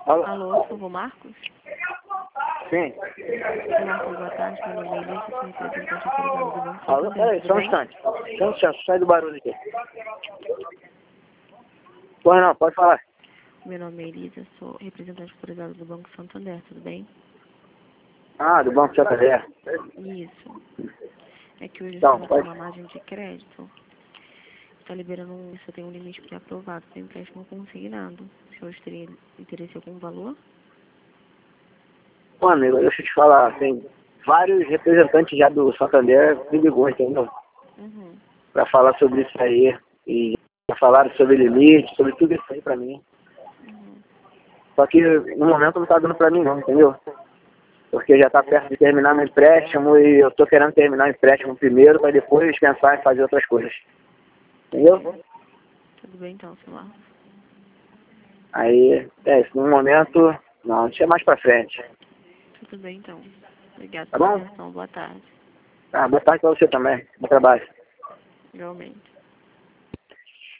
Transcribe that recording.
Alô? Alô, por favor, Marcos? Sim. Marcos, boa tarde. Meu nome é Elisa, sou representante autorizado do Banco Alô? Santander. Peraí, Tudo só um bem? instante. Só um instante, sai do barulho aqui. Pois não, pode falar. Meu nome é Elisa, sou representante autorizado do Banco Santander. Tudo bem? Ah, do Banco Santander. Isso. É que hoje Então, você vai ter pode. uma margem de crédito. Está liberando você tem um limite pré-aprovado para empréstimo consignado. Se hoje teria interesse em algum valor? Pô, amigo, deixa eu te falar, tem vários representantes já do Santander me ligou, entendeu? Uhum. Pra falar sobre isso aí. E já falaram sobre limite, sobre tudo isso aí pra mim. Uhum. Só que no momento não tá dando pra mim não, entendeu? Porque já tá perto de terminar meu empréstimo e eu tô querendo terminar o empréstimo primeiro pra depois pensar em fazer outras coisas. Entendeu? Tudo bem então, seu Marcos? Aí, isso, no momento, não, deixa mais pra frente. Tudo bem então. Obrigada Tá pela bom? atenção. Boa tarde. Boa tarde pra você também. Bom trabalho. Igualmente.